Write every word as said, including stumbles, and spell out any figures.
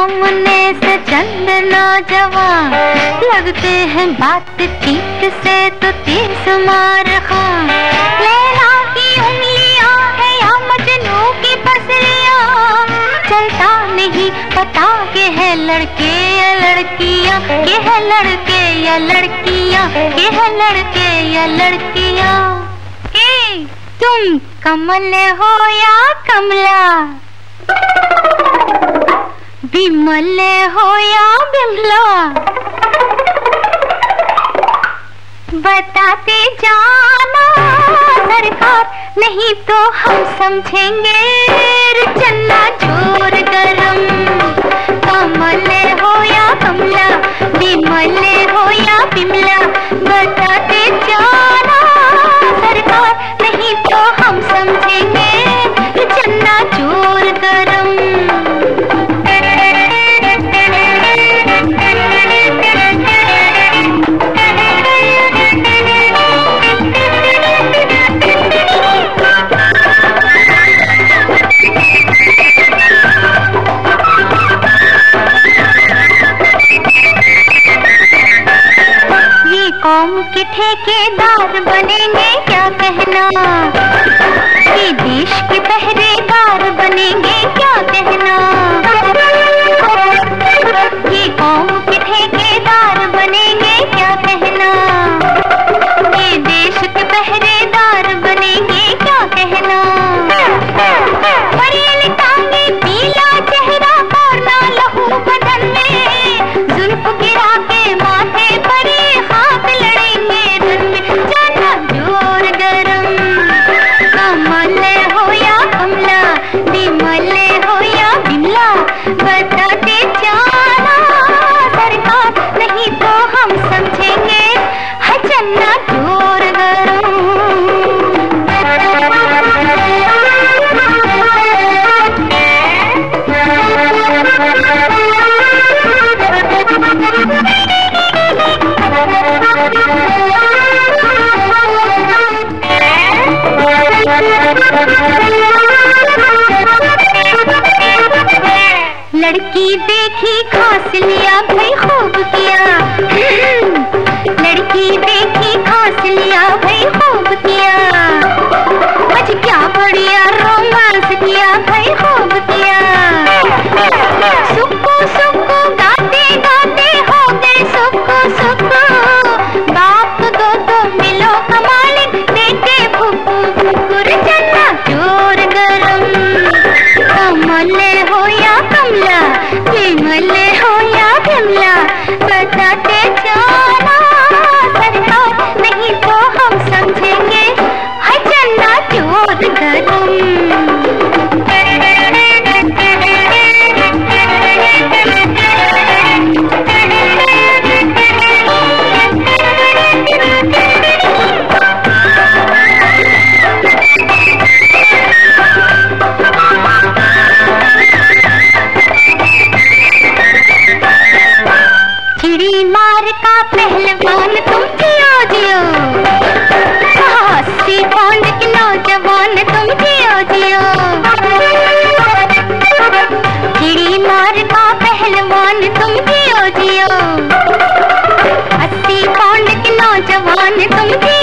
सामने से चंद नौजवान लगते हैं बातचीत से तो तीस मार खां। लैला की उंगलियां है या मजनू की पसलियां, चलता नहीं पता के है लड़के या लड़कियां, के है लड़के या लड़कियां, के है लड़के या लड़कियां। ए, तुम कमल हो या कमला, बिमल हो या बिमला, बताते जाना सरकार, नहीं तो हम समझेंगे चन्ना चोर गरम। कमल हो या कमला, बिमल हो या बिमला, बताते जाना सरकार, नहीं तो हम समझेंगे चन्ना चोर गरम। कौम के ठेकेदार बनेंगे क्या कहना, ये देश के पहरेदार बनेंगे क्या कहना। ये कौम के ठेकेदार बनेंगे क्या कहना, ये देश के पहरेदार बनेंगे क्या कहना। बरेली टांगे पीला चेहरा और ना लहू बदन में, जुल्फ गिरा के माथे पर हाथ लड़ेंगे रन में, जाना जोर गरम। कमल हो या कमला, बिमल हो या बिमला, बताते जाना सरकार, नहीं तो हम समझेंगे है चन्ना जोर गरम। लड़की देखी खास लिया भाई खूब किया, लड़की देखी खास लिया भाई खूब किया, आज क्या बढ़िया रोमांस किया भाई खूब किया। सुक्कू सुक्कू गाते गाते हो गए सुक्कू सुक्कू, बाप दो तो मिलो कमालिन बेटे फुक्कू फुक्कू, चन्ना जोर गरम। कमल हो या कमला, बिमल हो या बिमला, बताते जाना सरकार, नहीं तो हम समझेंगे है चन्ना जोर गरम। चिड़ी मार का पहलवान तुम जियो जियो, अस्सी पौंड के नौजवान तुम जियो जियो। चिड़ी मार का पहलवान तुम जियो जियो, अस्सी पौंड के नौजवान तुम जियो।